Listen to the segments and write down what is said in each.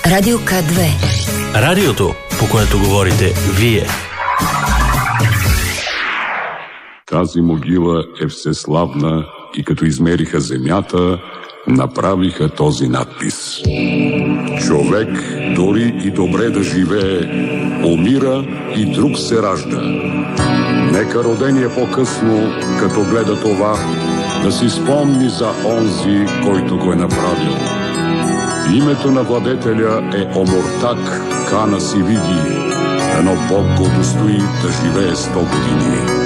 Радио К2. Радиото, по което говорите вие. Тази могила е всеславна и като измериха земята, направиха този надпис. Човек, дори и добре да живее, умира и друг се ражда. Нека родение по-късно, като гледа това, да си спомни за онзи, който го е направил. Името на владетеля е Омуртак Кана Сивиги. Дано Бог го удостои да живее 100 години.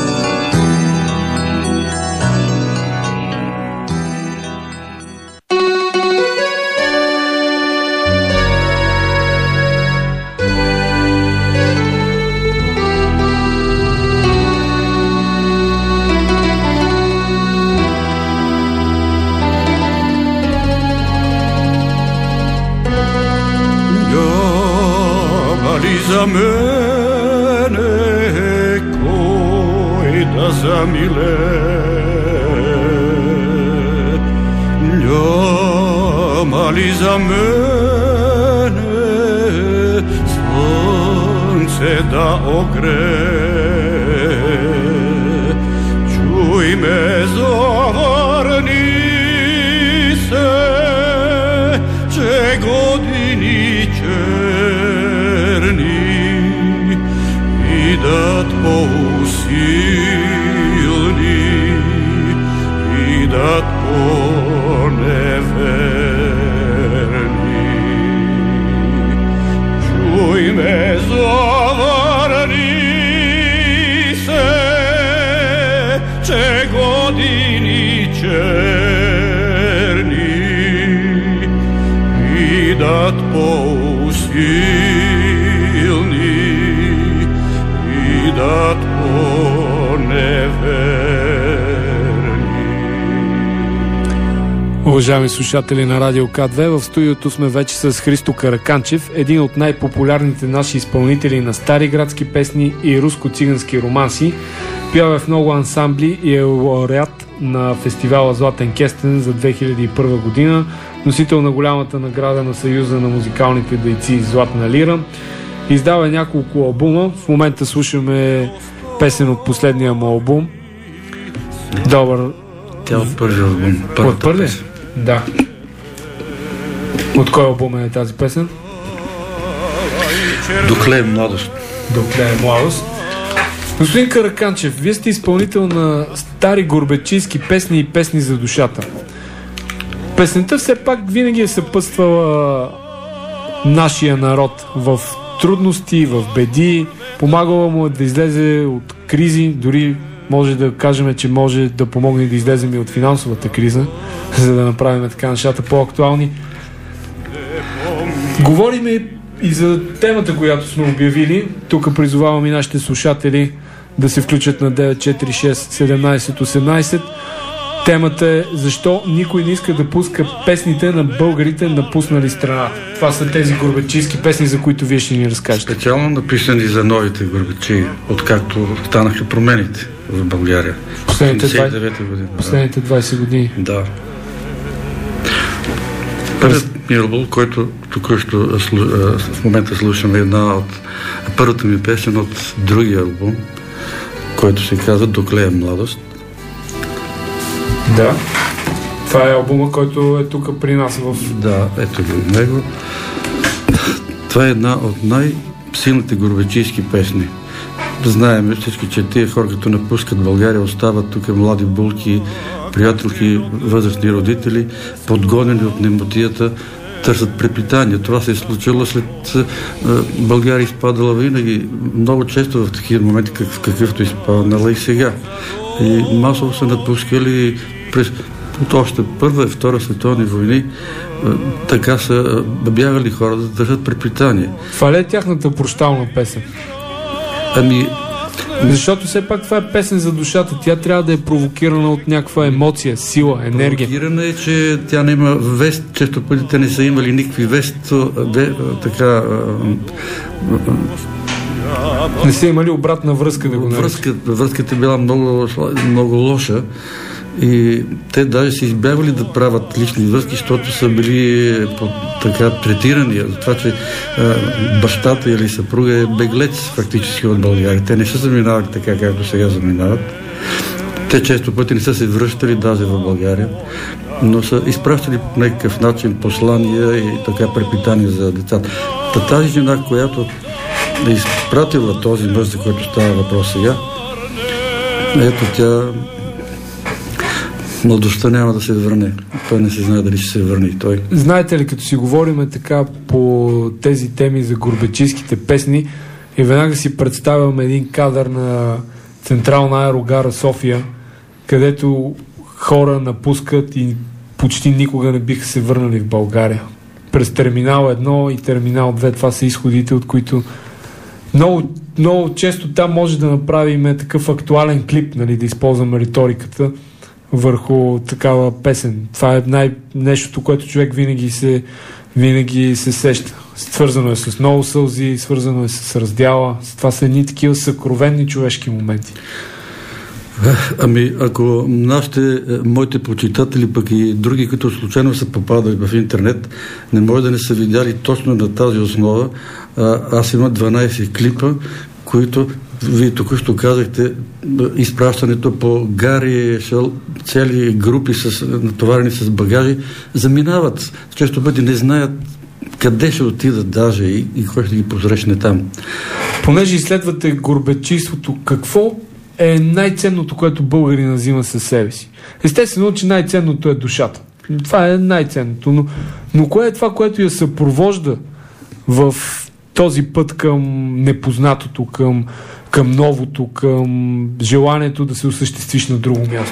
За мене кой да замиле, няма ли за мене слънце да огрее, чуй ме, завърни се, че години черни идат по-усилни, идат по-неверни. Чуй ме, завърни се, че години черни идат по-усилни, идат по-неверни. Уважаеми слушатели на Радио К2, в студиото сме вече с Христо Караканчев, един от най-популярните наши изпълнители на стари градски песни и руско-цигански романси. Пява в много ансамбли и е лауреат на фестивала Златен кестен за 2001 година, носител на голямата награда на Съюза на музикалните дейци Златна лира. Издава няколко албума. В момента слушаме песен от последния му албум. Добър. Тя от първи албум. От първи? Да. От кой албум е тази песен? Докле е младост. Докле е младост. Господин Караканчев, вие сте изпълнител на стари горбачийски песни и песни за душата. Песента все пак винаги е съпътствала нашия народ в трудности, в беди, помагала му да излезе от кризи, дори може да кажем, че може да помогне да излезем и от финансовата криза, за да направим така нещата по-актуални. Говорим и за темата, която сме обявили. Тук призовавам и нашите слушатели да се включат на 946 17 18. Темата е защо никой не иска да пуска песните на българите, напуснали страната. Това са тези горбачийски песни, за които вие ще ни разкажете. Специално написани за новите горбачи, откакто станаха промените в България. Последните 20 години. Да. Първият ми албум, който току-що в момента слушаме, една от първата ми песен от другия албум, който се казва Докле е младост. Да. Това е албума, който е тук при нас в... Да, ето го от него. Това е една от най-силните горбачийски песни. Знаем всички, че тия хора, като напускат България, остават тук млади булки, приятелки, възрастни родители, подгонени от немотията, търсят препитание. Това се е случило след България изпадала винаги много често в такива моменти, какъвто изпаднала и сега. И масово са напускали от още Първа и Втора световни войни, така са бягали хора да държат препитание. Това ли е тяхната прощална песен? Защото все пак това е песен за душата. Тя трябва да е провокирана от някаква емоция, сила, енергия. Провокирана е, че тя не има вест. Често пъти те не са имали никакви вест. Така... Не са имали обратна връзка, да го наречем. Връзката била много лоша И те даже са избягвали да правят лични връзки, защото са били така третирани за това, че бащата или съпруга е беглец фактически от България. Те не са заминавали така, както сега заминават. Те често пъти не са се връщали даже в България, но са изпращали по някакъв начин послания и така препитания за децата. Тази жена, която е изпратила този мъж, за който става въпрос сега, ето тя младостта няма да се върне. Той не се знае дали ще се върне и той. Знаете ли, като си говорим така по тези теми за горбачийските песни, и веднага си представям един кадър на Централна аерогара София, където хора напускат и почти никога не биха се върнали в България. През терминал 1 и терминал 2, това са изходите, от които много, много често там може да направим такъв актуален клип, нали, да използваме риториката върху такава песен. Това е нещото, което човек винаги се сеща. Свързано е с много сълзи, свързано е с раздяла. Това са едни такива съкровенни човешки моменти. Ами, ако моите почитатели, пък и други, които случайно са попадали в интернет, не може да не са видяли точно на тази основа. Аз имам 12 клипа, които вие току-що казахте, изпращането по гари, цели групи натоварени с багажи, заминават. Често пъти не знаят къде ще отидат даже и кой ще ги посрещне там. Понеже изследвате горбачийството, какво е най-ценното, което българина взима със себе си? Естествено, че най-ценното е душата. Това е най-ценното. Но кое е това, което я съпровожда в този път към непознатото, към новото, към желанието да се осъществиш на друго място?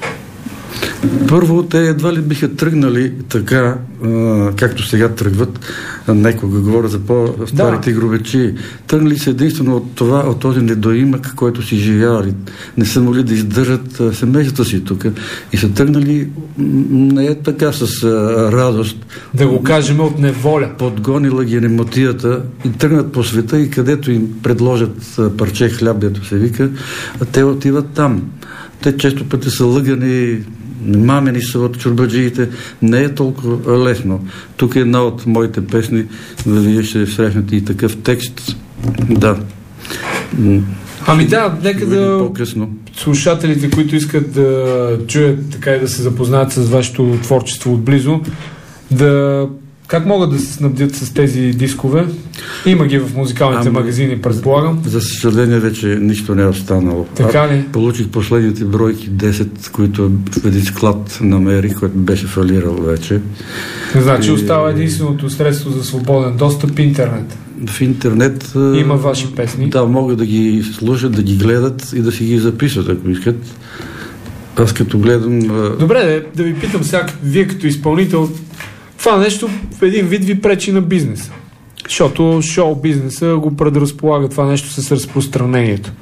Първо, те едва ли биха тръгнали така, както сега тръгват. Некога говоря за по-старите гробачи. Тръгнали са единствено от този недоимък, който си живяли. Не са могли да издържат семейството си тук. И са тръгнали не е така с радост. Да го кажем от неволя. Подгонила ги немотията и тръгнат по света и където им предложат парче хляб, дето се вика, те отиват там. Те често пъти са лъгани, мамени са от чорбаджиите. Не е толкова лесно. Тук е една от моите песни, вие ще срещнете и такъв текст. Да. Ами да, нека да слушателите, които искат да чуят така и да се запознаят с вашето творчество отблизо, как могат да се снабдят с тези дискове? Има ги в музикалните магазини, предполагам. За съжаление вече нищо не е останало. Така ли? Получих последните бройки 10, които в един склад намерих, който беше фалирал вече. Значи остава единственото средство за свободен достъп интернет. В интернет има ваши песни. Да, могат да ги слушат, да ги гледат и да си ги записват, ако искат. Аз като гледам... Добре, да ви питам сега, вие като изпълнител, това нещо в един вид ви пречи на бизнеса. Защото шоу-бизнеса го предразполага това нещо с разпространението.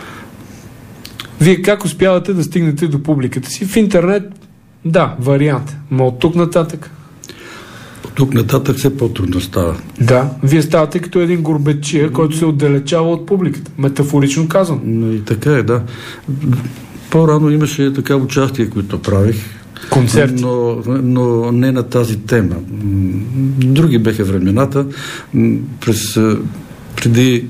Вие как успявате да стигнете до публиката си? В интернет, да, вариант. Но от тук нататък? От тук нататък все по-трудно става. Да, вие ставате като един горбачия, който се отдалечава от публиката. Метафорично казвам. И така е, да. По-рано имаше така участие, които правих. Концерти. Но не на тази тема. Други беха времената. Преди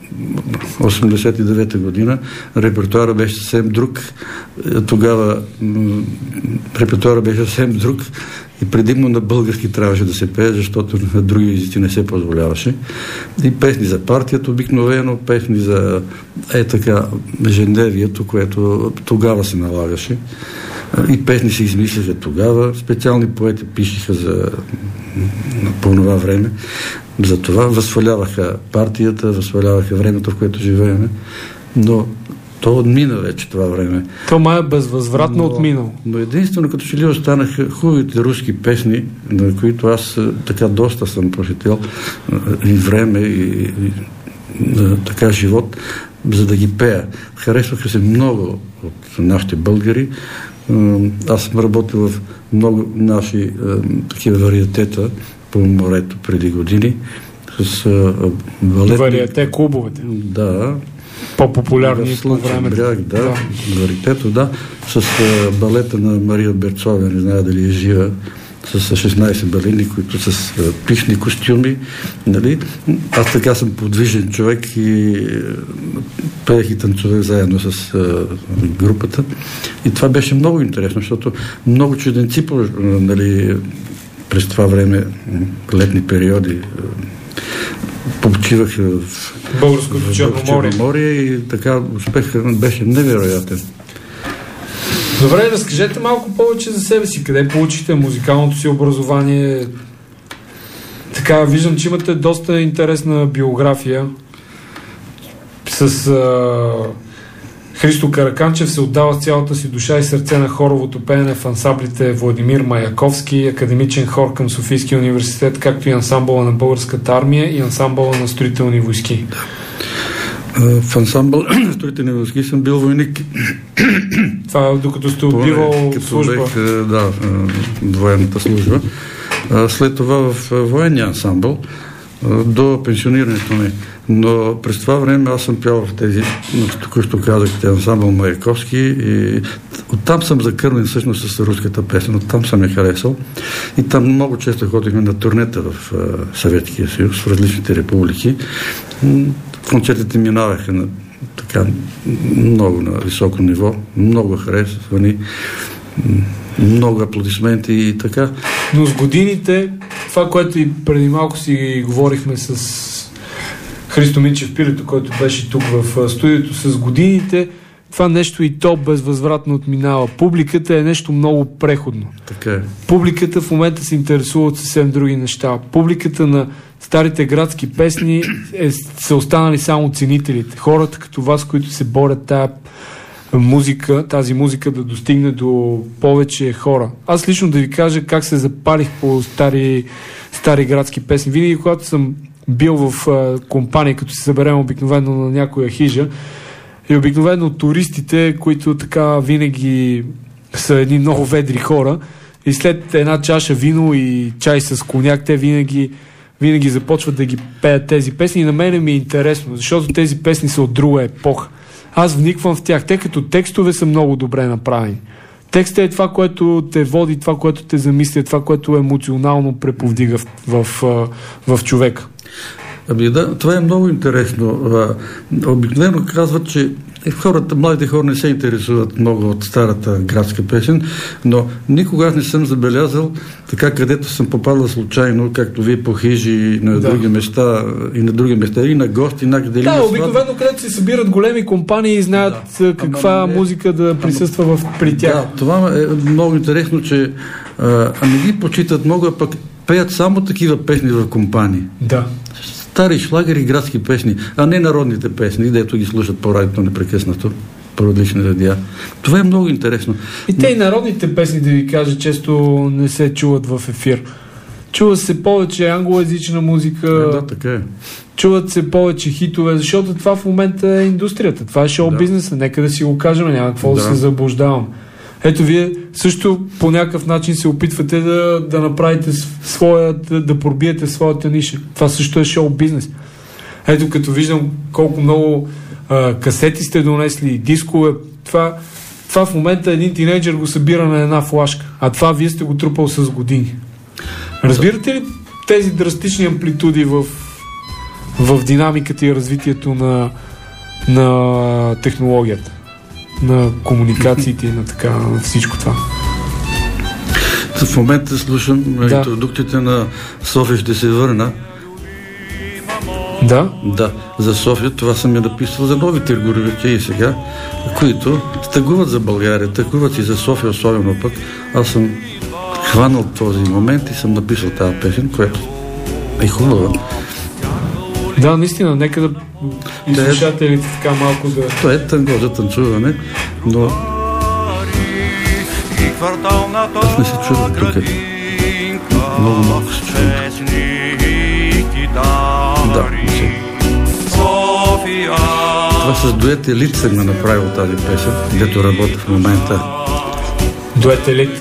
1989 година репертуара беше съвсем друг. Тогава репертуара беше съвсем друг и предимно на български трябваше да се пее, защото на други езици не се позволяваше. И песни за партията обикновено, песни за така ежедневието, което тогава се налагаше. И песни се измисляха тогава. Специални поети пишеха по това време. За това възхваляваха партията, възхваляваха времето, в което живеем. Но то отмина вече това време. То май е безвъзвратно отминало. Но единствено, като че ли останаха хубавите руски песни, на които аз така доста съм посетил и време, и така живот, за да ги пея. Харесваха се много от нашите българи. Аз съм работил в много наши такива вариетета по морето преди години с балетни... Вариете клубовете. Да. по-популярни по времето. Бряг, да. Варитето, да. С балета на Мария Берцова, не знае дали е жива, с 16 балини, които с пишни костюми. Нали? Аз така съм подвижен човек и пеех и танцувах заедно с групата. И това беше много интересно, защото много чуденци, нали, през това време, летни периоди, почивах в Българското Черноморие и така успехът беше невероятен. Добре, разкажете малко повече за себе си. Къде получихте музикалното си образование? Така, виждам, че имате доста интересна биография. С Христо Караканчев се отдава с цялата си душа и сърце на хоровото пеене в ансамблите Владимир Маяковски, академичен хор към Софийския университет, както и ансамбъла на Българската армия и ансамбъла на Строителни войски. В ансамбъл на Строителни войски съм бил войник. Това докато сте отбивал служба. Да, военната служба. След това в военния ансамбъл до пенсионирането ми. Но през това време аз съм пял в тези, току-що казахте, ансамбъл Маяковски и оттам съм закърнен всъщност с руската песен, оттам съм я харесал и там много често ходихме на турнета в Съветския съюз, в различните републики. Концертите минаваха на така много на високо ниво, много харесвани, много аплодисменти и така. Но с годините, това, което и преди малко си говорихме с Христо Минчев Пилето, който беше тук в студиото, с годините това нещо и то безвъзвратно отминава. Публиката е нещо много преходно. Така е. Публиката в момента се интересува от съвсем други неща. Публиката на старите градски песни са останали само ценителите. Хората като вас, които се борят тази музика да достигне до повече хора. Аз лично да ви кажа как се запалих по стари градски песни. Винаги, когато съм бил в компания, като се съберем обикновено на някоя хижа, и обикновено туристите, които така винаги са едни много ведри хора, и след една чаша вино и чай с коняк, те винаги започват да ги пеят тези песни и на мене ми е интересно, защото тези песни са от друга епоха. Аз вниквам в тях. Те като текстове са много добре направени. Текстът е това, което те води, това, което те замисля, това, което емоционално преповдига в човека. Ами да, това е много интересно. Обикновено казват, че младите хора не се интересуват много от старата градска песен, но никога не съм забелязал така, където съм попадал случайно, както вие по хижи и на други места, и на гости, някъде. Да, обикновено където се събират големи компании и знаят каква музика да присъства при тях. Да, това е много интересно, че не ги почитат много, а пък пеят само такива песни в компании. Да. Стари шлагери, градски песни, а не народните песни, дето ги слушат по радиото непрекъснато, по различни радиа. Това е много интересно. И те и народните песни, да ви кажа, често не се чуват в ефир. Чува се повече англоязична музика, да, така е. Чуват се повече хитове, защото това в момента е индустрията, това е шоу-бизнеса, нека да си го кажем, няма какво да се заблуждавам. Ето, вие също по някакъв начин се опитвате да направите да пробиете своята ниша. Това също е шоу-бизнес. Ето, като виждам колко много касети сте донесли, дискове, това в момента един тинейджър го събира на една флашка, а това вие сте го трупал с години. Разбирате ли тези драстични амплитуди в динамиката и развитието на технологията? На комуникациите и на всичко това. В момента слушам интродукцията на София ще се върна. Да? Да, за София. Това съм я написал за новите горовичи сега, които тъгуват за България, тъгуват и за София, особено пък. Аз съм хванал този момент и съм написал тази песен, която е хубава. Да, наистина, нека да и слушателите така малко да... То е танго за танцуване, но аз не се чувам тук. Много малко се чувам. Да, това с дует Елит съм ме направил тази песен, където работя в момента. Дует Елит?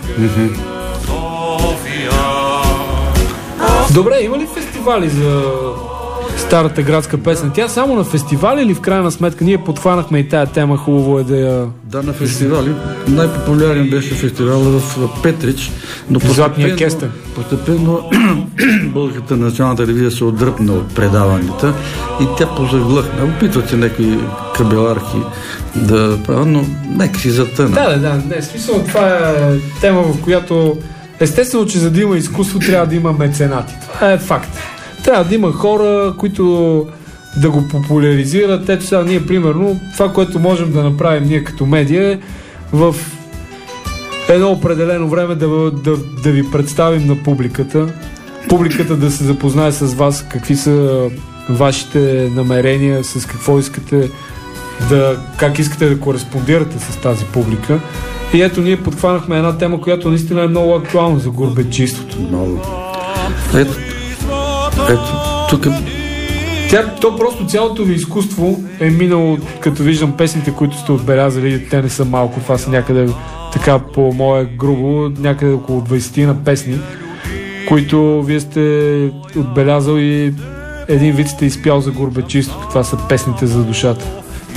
Добре, има ли фестивали старата градска песен. Тя само на фестивали или в крайна сметка? Ние подхванахме и тая тема, хубаво е да я... Да, на фестивали. Най-популярен беше фестивал в Петрич, но постепенно Българската национална телевизия се отдръпна от предаванията и тя позаглъхна. Опитват се някои кабеларки да правят, но нека си затъна. Да, смисъл, това е тема, в която естествено, че за да има изкуство трябва да има меценати. Това е факт. Трябва да има хора, които да го популяризират. Ето сега ние, примерно, това, което можем да направим ние като медия е в едно определено време да ви представим на публиката. Публиката да се запознае с вас, какви са вашите намерения, с какво искате как искате да кореспондирате с тази публика. И ето ние подхванахме една тема, която наистина е много актуална за гурбетчийството. Много. Ето, тук... То просто цялото ви изкуство е минало, като виждам песните, които сте отбелязали, те не са малко, това са някъде, така по мое грубо, някъде около 20 на песни, които вие сте отбелязал и един вид сте изпял за гурбетчийството. Това са песните за душата.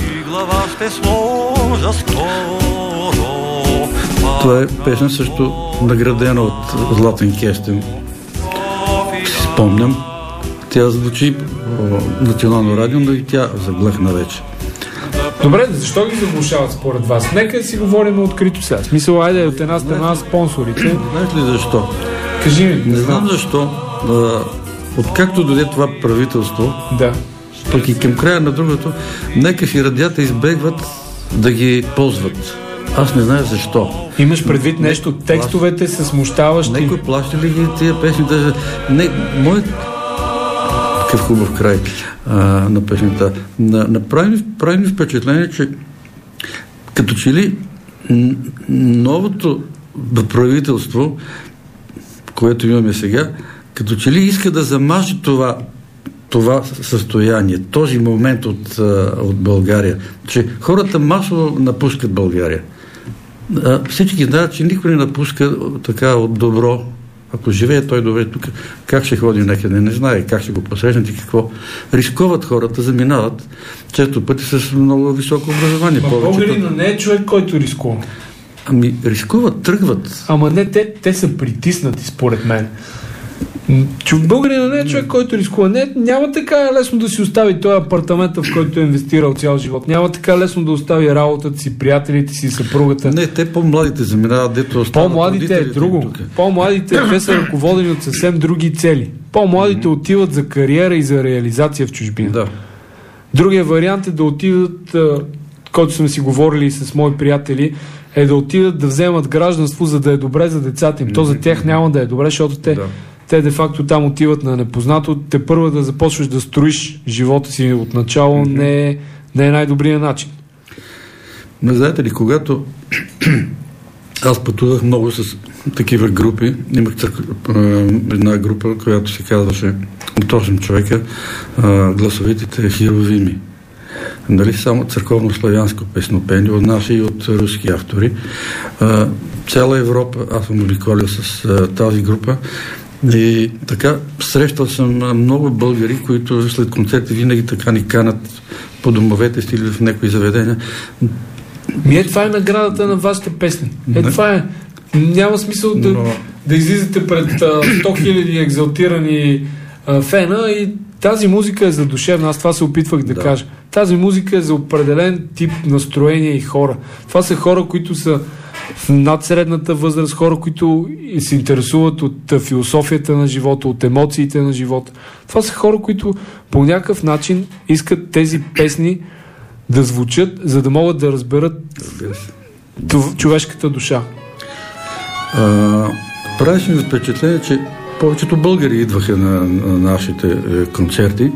Това е песен също наградена от Златен Кестен. Си спомням. Тя звучи национално радио, но и тя заглъхна вече. Добре, защо ги заглушават според вас? Нека си говорим открито сега. Смисъл, айде от една страна спонсорите. Знаеш ли защо? Кажи ми. Не знам защо. Откакто дойде това правителство, да. Пък и към края на другото, нека си радията избегват да ги ползват. Аз не знам защо. Имаш предвид нещо, текстовете са смущаващи. Некой плаща ли ги тия песни? Какъв хубав край на песента. Прави ми впечатление, че като че ли новото правителство, което имаме сега, като че ли иска да замаже това състояние, този момент от България, че хората масово напускат България. Всички знаят, че никой не напуска така от добро. Ако живее той добре тук, как ще ходи някъде, не знае как ще го посрещнат и какво. Рисковат хората, заминават често пъти с много високо образование. Българина не е човек, който рискува. Рискуват, тръгват. Ама не, те са притиснати, според мен. Българина не е човек, който рискува. Няма така лесно да си остави този апартамент, в който е инвестирал цял живот. Няма така лесно да остави работата си, приятелите си, съпругата. Не, те по-младите заминават, дето остават. По-младите е друго. По-младите те са ръководени от съвсем други цели. По-младите отиват за кариера и за реализация в чужбина. Да. Другия вариант е да отидат, който сме си говорили с мои приятели, е да отидат да вземат гражданство, за да е добре за децата им. То за тях няма да е добре, защото те де-факто там отиват на непознато. Те първо да започваш да строиш живота си от начало не е най-добрият начин. Не знаете ли, когато аз пътувах много с такива групи, имах една група, която се казваше от 8 човека, гласовитите херовими. Нали, само църковно-славянско песнопение от наши и от руски автори. Цяла Европа, аз съм обиколил с тази група. И така, срещал съм много българи, които след концерти винаги така ни канат по домовете си или в някои заведения. Това е наградата на вашите песни. Това е. Няма смисъл да излизате пред 100 000 екзалтирани фена и тази музика е задушевна. Аз това се опитвах да кажа. Тази музика е за определен тип настроение и хора. Това са хора, които са в надсредната възраст, хора, които се интересуват от философията на живота, от емоциите на живота. Това са хора, които по някакъв начин искат тези песни да звучат, за да могат да разберат човешката душа. Правиш ми впечатление, че повечето българи идваха на нашите концерти.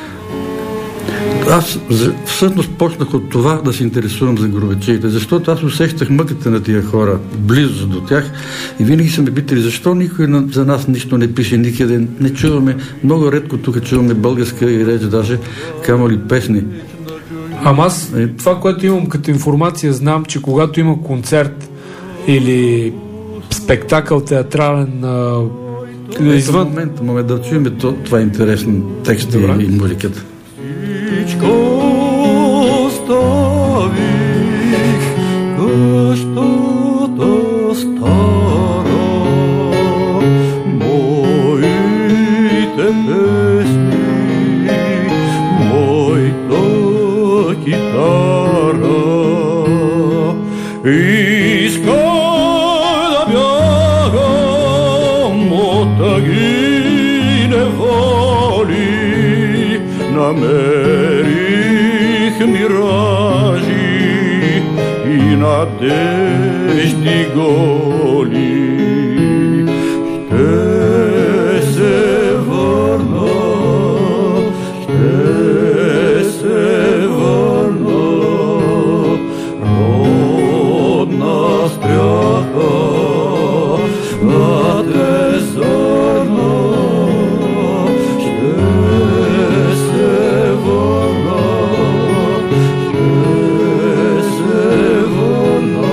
Аз всъщност почнах от това да се интересувам за гурбетчиите, защото аз усещах мъката на тия хора близо до тях и винаги са ме питали, защо никой за нас нищо не пише никъде, не чуваме, много редко тук чуваме българска и реч, даже камо ли песни. Ама аз това, което имам като информация, знам, че когато има концерт или спектакъл театрален Извън... Момент да чуем това интересно текст и музиката. Всичко оставих, къщата стара, моите песни, моята китара. Искам да бягам от тъги неволи, намерих миражи и надежди голи. Ще се върна, ще се върна, родна стряха на те зърна. Ще се върна, ще се върна,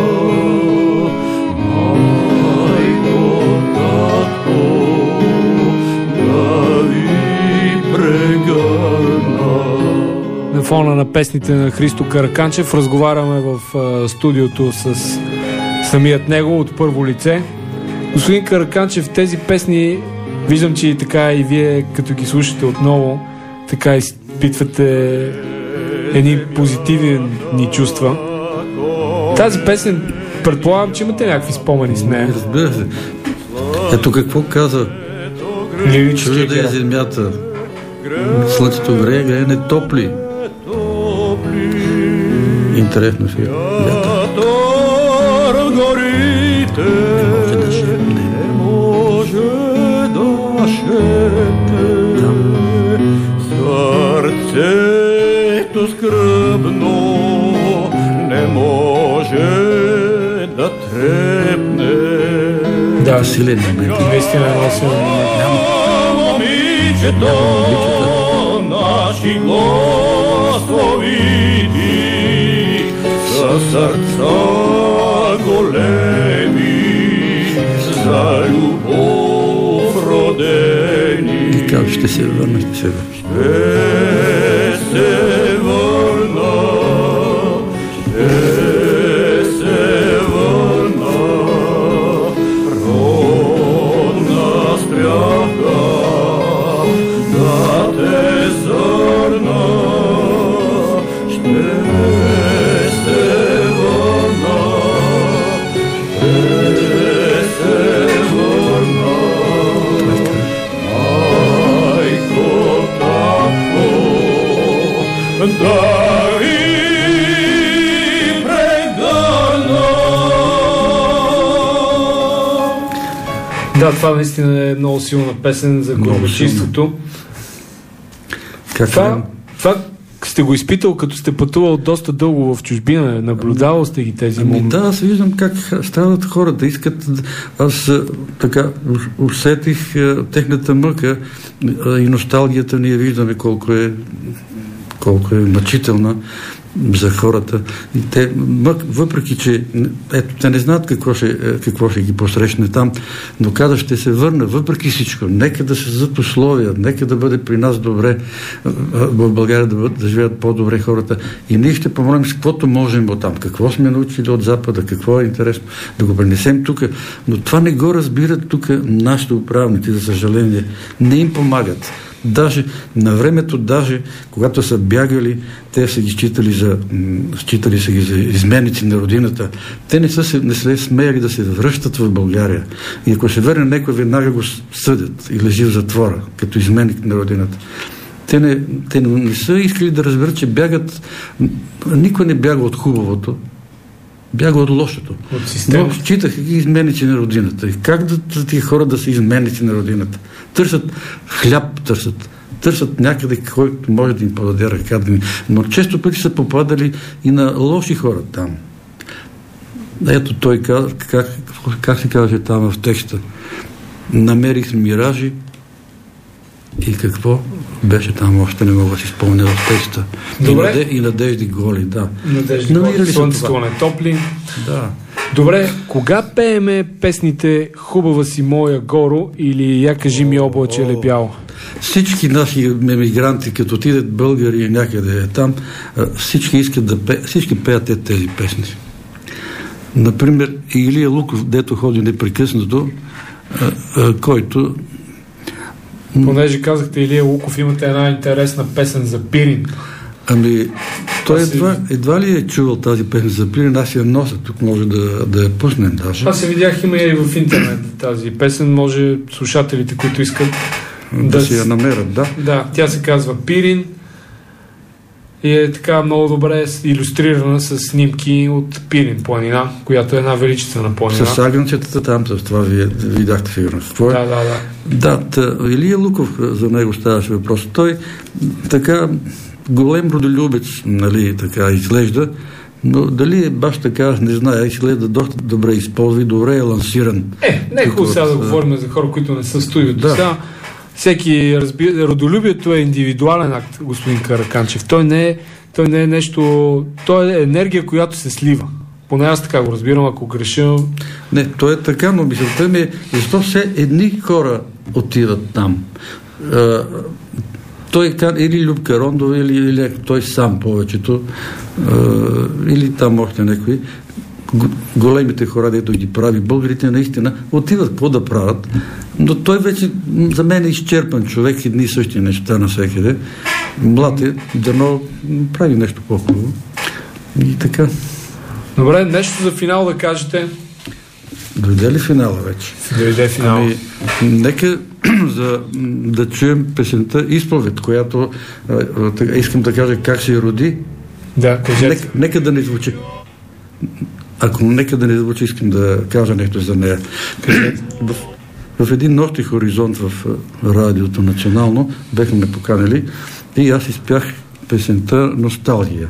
майко, татко, да ви прегърна. На фона на песните на Христо Караканчев разговаряме в студиото с самият него от първо лице. Господин Караканчев, тези песни, виждам, че така и вие, като ги слушате отново, така изпитвате едни позитивни чувства. Тази песен, предполагам, че имате някакви спомени с нея. Разбира се. Ето какво каза. Чужда е земята. Слънцето грее, грее не топли. Интересно си. Горите не може да шепне, сърцето скръбно не може да трепне. Да, силен момент. Наистина е много силен момент. Момичето, наши гласовити, със сърца големи, за любов родени. И как ще се върна, ще се върна. Ще се върна, ще се върна, родна стряха да те зърна. Ще се върна, ще се върна, майко, татко, да ви прегърна. Да, това наистина е много силна песен за горбачеството. Това сте го изпитал, като сте пътувал доста дълго в чужбина, наблюдавал сте ги тези моменти. Да, аз виждам как стават хората, искат. Аз така усетих техната мъка и носталгията ние виждаме колко е мъчителна за хората. И те, въпреки че те не знаят какво ще ги посрещне там, но каза, ще се върна, въпреки всичко. Нека да се създадат условия, нека да бъде при нас добре, в България да живеят по-добре хората. И ние ще помолим с каквото можем от там. Какво сме научили от Запада, какво е интересно, да го пренесем тук. Но това не го разбират тук нашите управници, за съжаление. Не им помагат. Даже на времето, когато са бягали, те са ги считали са ги за изменници на родината. Те не се смеяли да се връщат в България. И ако се върне някой, веднага го съдят и лежи в затвора, като изменник на родината. Те не са искали да разберат, че бягат. Никой не бяга от хубавото, бяга от лошото. Но считаха ги изменници на родината. И как да тия хора да са изменници на родината? Търсят хляб, търсят някъде, който може да им подаде ръка. Но често пъти са попадали и на лоши хора там. Ето той казва, как се казва там в текста? Намерих миражи и какво беше там, още не мога да си спомня в текста. Добре. И надежди голи, да. Надежди голи, слънцето не топли. Да. Добре, кога пееме песните "Хубава си моя горо" или "Я кажи ми облаче ли бяло"? Всички наши емигранти, като отидат българи някъде там, всички искат да пеят, всички пеят тези песни. Например, Илия Луков, дето ходи непрекъснато, който... Понеже казахте Илия Луков, имате една интересна песен за Пирин. Ами, той едва ли е чувал тази песен за Пирин, аз я нося, тук може да я пуснем даже. Аз я видях, има и в интернет тази песен, може слушателите, които искат да си я намерят, да. Да, тя се казва Пирин и е така много добре илюстрирана с снимки от Пирин планина, която е една величествена планина. С агънцетата там, с това вие видяхте фигурно. Да, Илия Луков, за него ставаше въпрос. Той така голем родолюбец, нали, така изглежда, но дали е баш така, не знае, изглежда доста добре използва и добре е лансиран. Не е хубаво сега да говорим за хора, които не са в студиото. Да. Всеки разбира, родолюбието е индивидуален акт, господин Караканчев. Той не е нещо, той е енергия, която се слива. Поне аз така го разбирам, ако греша. Не, то е така, но мисълта ми е, защо все едни хора отиват там? Той или Любка Рондова, или той сам повечето, или там още някои. Големите хора, дето ги прави, българите наистина отиват какво да правят, но той вече за мен е изчерпан човек, едни и същи неща навсекъде. Млад е, дано прави нещо по-хубаво. И така. Добре, нещо за финал да кажете. Дойде ли финала вече? Дойде финал. Нека да чуем песента "Изповед", която искам да кажа как се роди. Да, кажете. Нека да не звучи. Нека да не звучи, искам да кажа нещо за нея. В един нощи хоризонт в радиото национално бяхме ме поканили и аз изпях песента "Носталгия".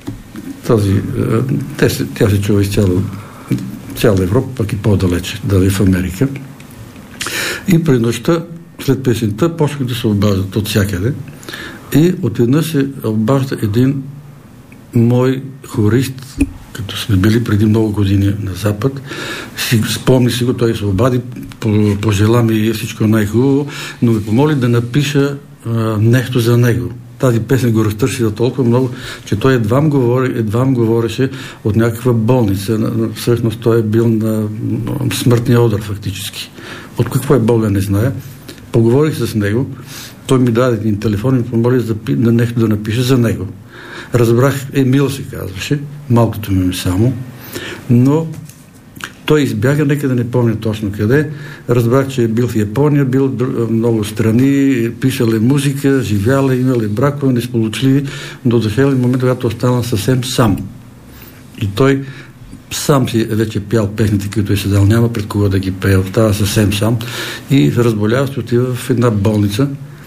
Тя се чува из цяла Европа, пък и по-далече, дали в Америка. И през нощта, след песента, почнах да се обаждат от всякъде. И отведнъж се обажда един мой хорист, като сме били преди много години на Запад. Спомни си го, той се обади, пожела ми всичко най-хубаво, но ми помоли да напиша нещо за него. Тази песен го разтърсила толкова много, че той едва говореше от някаква болница. Всъщност той е бил на смъртния удар фактически. От какво е болен, не знае. Поговорих с него, той ми даде един телефон и ми помоли да нещо да напиша за него. Разбрах, Емил се казваше, малкото ми само, но той избяга, нека да не помня точно къде. Разбрах, че е бил в Япония, бил в много страни, писал е музика, живял е, имал е бракове, несполучливи, но дошъл момент, когато остана съвсем сам. И той сам си вече пял песните, които е седал, няма пред кого да ги пее, остава съвсем сам и разболява се, отива в една болница,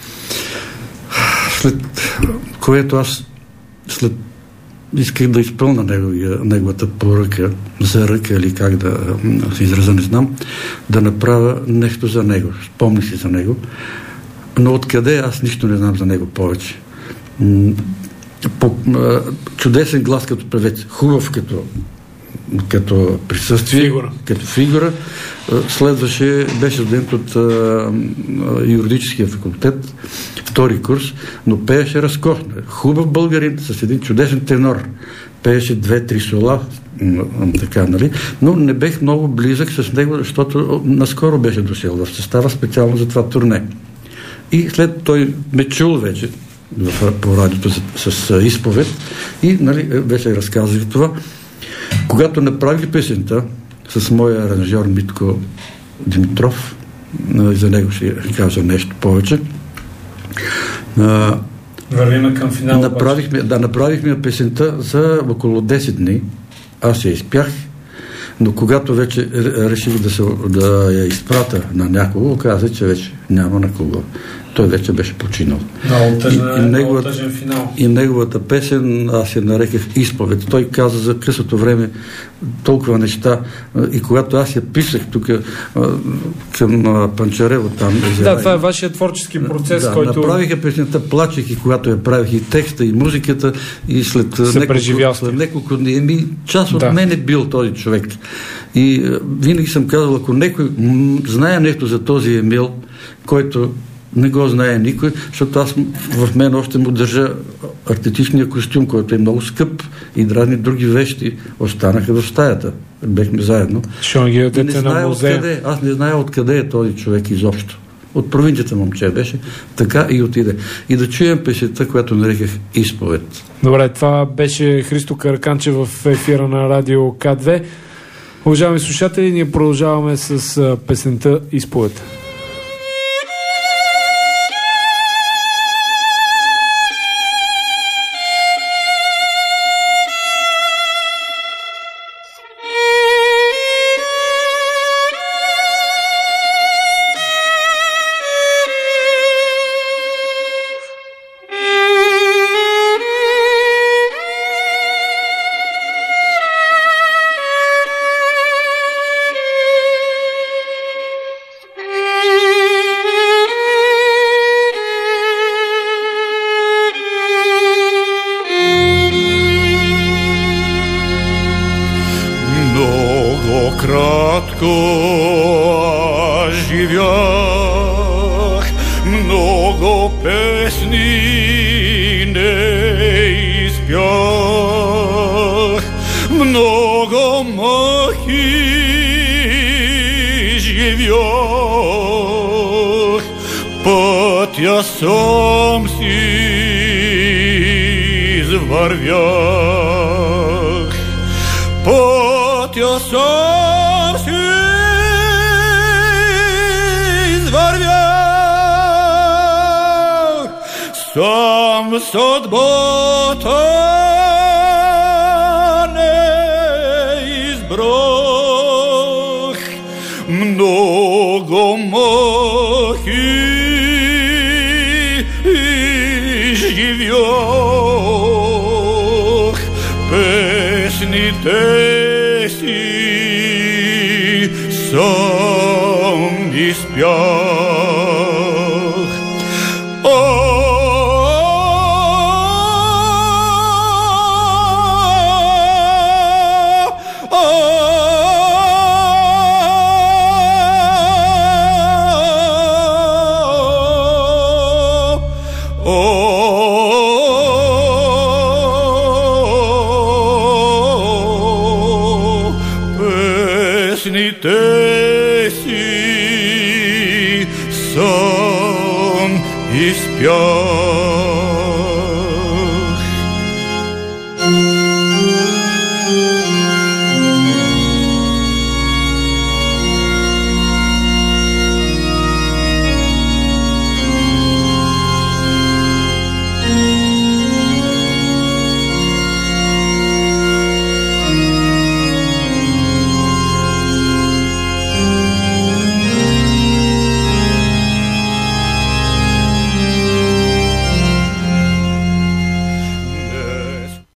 след което аз исках да изпълна неговата поръка, за ръка или как да се израза, не знам, да направя нещо за него. Спомни си за него. Но откъде аз нищо не знам за него повече. Чудесен глас като певец, хубав като присъствие, като фигура. Следваше, беше студент от юридическия факултет, втори курс, но пееше разкошно. Хубав българин с един чудесен тенор. Пееше 2-3 сола, така, нали? Но не бех много близък с него, защото наскоро беше дошъл в състава специално за това турне. И след той ме чул вече по радиото с изповед и, нали, беше разказал за това. Когато направих песента с моя аранжьор Митко Димитров, за него ще кажа нещо повече. Вървиме към финала. Направихме песента за около 10 дни. Аз я изпях, но когато вече реших да я изпрата на някого, оказа, че вече няма на кого. Той вече беше починал. Много тъжен финал. И неговата песен аз я нареках изповед. Той каза за късото време толкова неща. И когато аз я писах тук към Панчарево там. Да, това е вашия творчески процес, който... Направиха песента, плачех и когато я правих и текста, и музиката, и след няколко дни. Част от мен е бил този човек. И винаги съм казал, ако някой знае нещо за този Емил, който не го знае никой, защото аз в мен още му държа артистичния костюм, който е много скъп, и разни други вещи останаха в стаята. Бехме заедно. Аз не зная откъде е този човек изобщо. От провинцията момче беше, така и отиде. И да чуем песента, която нареках изповед. Добре, това беше Христо Караканчев в ефира на радио К2. Уважаеми слушатели, ние продължаваме с песента изповед. Живях, много песни не изпях, много мъки живях, пътя сам си извървях, пътя сам си сам съдбата не избрах, много мъки живях, песните си сам изпях. Песните си сам изпях.